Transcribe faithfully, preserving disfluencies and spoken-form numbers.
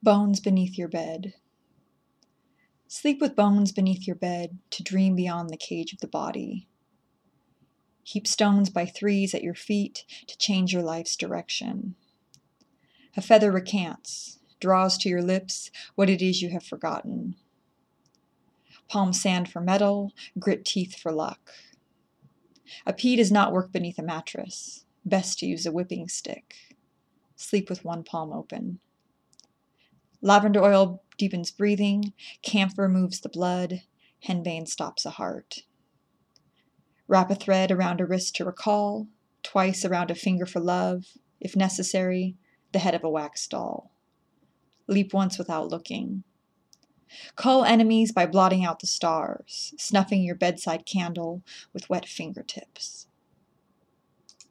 Bones beneath your bed. Sleep with bones beneath your bed to dream beyond the cage of the body. Heap stones by threes at your feet to change your life's direction. A feather recants, draws to your lips what it is you have forgotten. Palm sand for metal, grit teeth for luck. A pea does not work beneath a mattress. Best to use a whipping stick. Sleep with one palm open. Lavender oil deepens breathing, camphor moves the blood, henbane stops a heart. Wrap a thread around a wrist to recall, twice around a finger for love, if necessary, the head of a wax doll. Leap once without looking. Cull enemies by blotting out the stars, snuffing your bedside candle with wet fingertips.